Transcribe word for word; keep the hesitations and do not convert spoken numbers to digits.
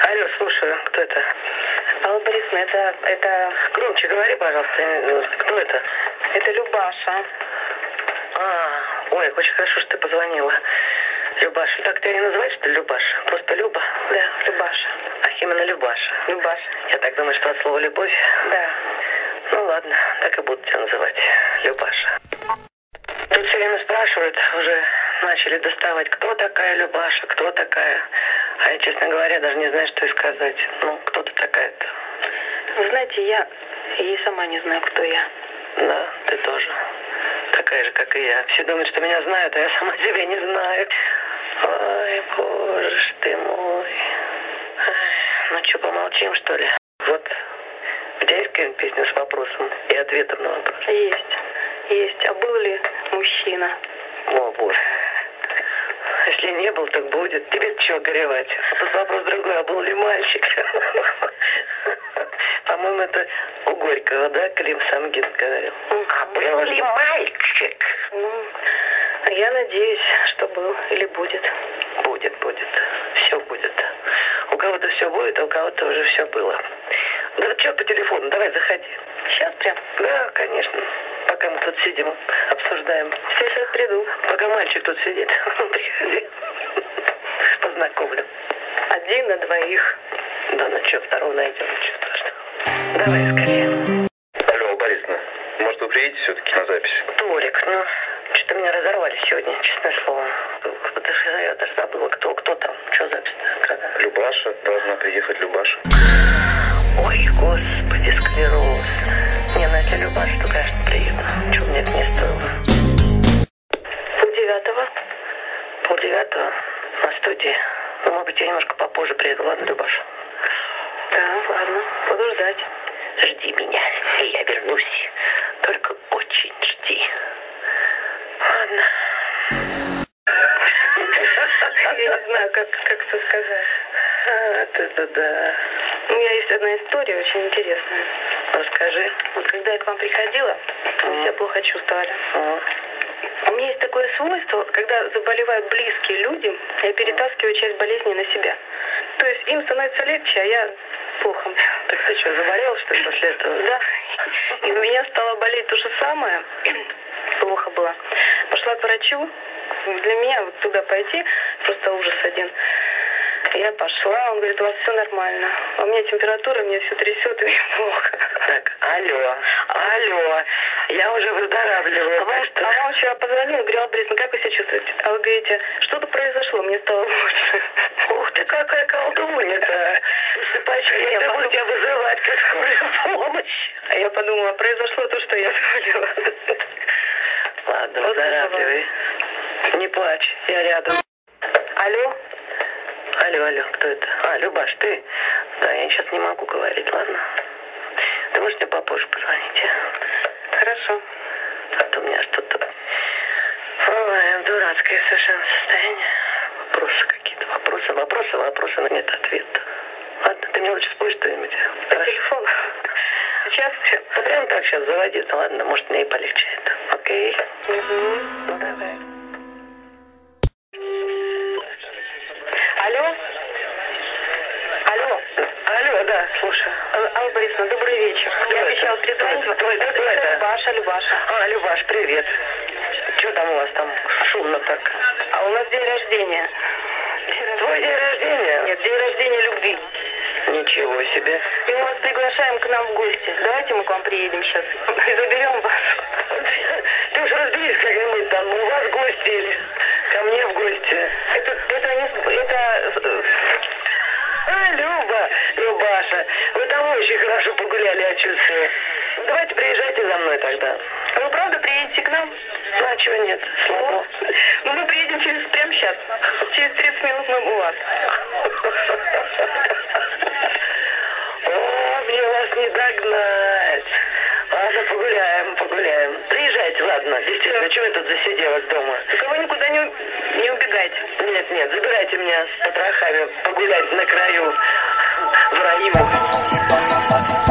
Алло, слушаю, кто это? Алла Борисовна, это, это... Громче говори, пожалуйста. Кто это? Это Любаша. А, ой, очень хорошо, что ты позвонила. Любаша. Так тебя не называют, что ли, Любаша? Просто Люба? Да, Любаша. Ах, именно Любаша. Любаша. Я так думаю, что от слова «любовь». Да. Ну ладно, так и буду тебя называть. Любаша. Тут все время спрашивают, уже начали доставать, кто такая Любаша, кто такая. А я, честно говоря, даже не знаю, что и сказать. Ну, кто ты такая-то? Вы знаете, я и сама не знаю, кто я. Да, ты тоже. Такая же, как и я. Все думают, что меня знают, а я сама себя не знаю. Ой, боже ж ты мой. Ай, ну что, помолчим, что ли? Вот, у тебя есть какая-нибудь песня с вопросом и ответом на вопрос? Есть. Есть. А был ли мужчина? О, боже. Если не был, так будет. Тебе чего горевать? А тут вопрос другой, а был ли мальчик? По-моему, это у Горького, да, Клим Самгин говорил. А был ли мальчик? Ну, я надеюсь, что был или будет. Будет, будет. Все будет. У кого-то все будет, а у кого-то уже все было. Да что по телефону? Давай, заходи. Сейчас прям? Да, конечно. Пока мы тут сидим, обсуждаем. Все, сейчас приду. Пока мальчик тут сидит, приходи. Познакомлю. Один на двоих. Да, ну что, второго найдем, ничего страшного. Давай скорее. Алло, Борисовна, может вы приедете все-таки на запись? Толик, ну, что-то меня разорвали сегодня, честное слово. Даже, я даже забыла, кто, кто там, что запись-то, когда? Любаша, должна приехать Любаша. Ой, господи, склероз. Не, ну если Любаша, то, конечно, приеду. Чего мне это не стоило? Полдевятого. Полдевятого на студии. Ну, может быть, я немножко попозже приеду, ладно, Любаша? Да, ладно, буду ждать. Жди меня, и я вернусь. Только очень жди. Ладно. Я не знаю, как, как это сказать. А, это да. У меня есть одна история очень интересная. Расскажи. Вот когда я к вам приходила, вы себя плохо чувствовали. А. У меня есть такое свойство, когда заболевают близкие люди, я перетаскиваю часть болезни на себя. То есть им становится легче, а я плохо. Так ты что, заболела, что ли, после этого? Да. И у меня стало болеть то же самое. Плохо было. Пошла к врачу. Для меня вот туда пойти просто ужас один. Я пошла, он говорит, у вас все нормально. А у меня температура, меня все трясет, и мне плохо. Так, алло, алло, я уже выздоравливаю. А вам, что... а вам вчера позвонила, говорю, Алла Борисовна, как вы себя чувствуете? А вы говорите, что-то произошло, мне стало лучше. Ух ты, какая колдунья-то. Слушай, я, я буду тебя вызывать как скорую помощь. А я подумала, произошло то, что я заболела. Ладно, выздоравливай. Не плачь, я рядом. Алло? Алло, алло, кто это? А, Любаш, ты? Да, я сейчас не могу говорить, ладно? Ты можешь мне попозже позвонить, а? Хорошо. А то у меня что-то... Ой, дурацкое совершенно состояние. Вопросы какие-то, вопросы, вопросы, вопросы, но нет ответа. Ладно, ты мне лучше спой что-нибудь. По телефону. Сейчас? Ну, прям так сейчас заводи, ну ладно, может, мне и полегчает. Окей? Угу. Ну, давай. Алло? Алло? Алло, да, слушай. Алла Борисовна, добрый вечер. Кто Я это? обещала перезвонить. Кто, кто это? Кто это? Любаша, Любаша. А, Любаш, привет. Что там у вас там шумно так? А у нас день рождения. Твой день рождения? Нет, день рождения любви. Ничего себе. И мы вас приглашаем к нам в гости. Давайте мы к вам приедем сейчас и заберем вас. Ты уж разберись как-нибудь там, у вас гости или ко мне в гости. Это, это не... Это... А, Люба, Любаша, вы там очень хорошо погуляли, я чувствую. Ну, давайте приезжайте за мной тогда. А вы правда приедете к нам? Ну, а чего нет? Слава. Ну, мы приедем через прямо сейчас. Через тридцать минут мы у вас. О, мне вас не догнать. Ладно, погуляем, погуляем. Приезжайте, ладно, действительно, чего я тут засиделась дома? Только вы никуда не, не убегайте. Нет, нет, забирайте меня с потрохами погулять на краю в раю.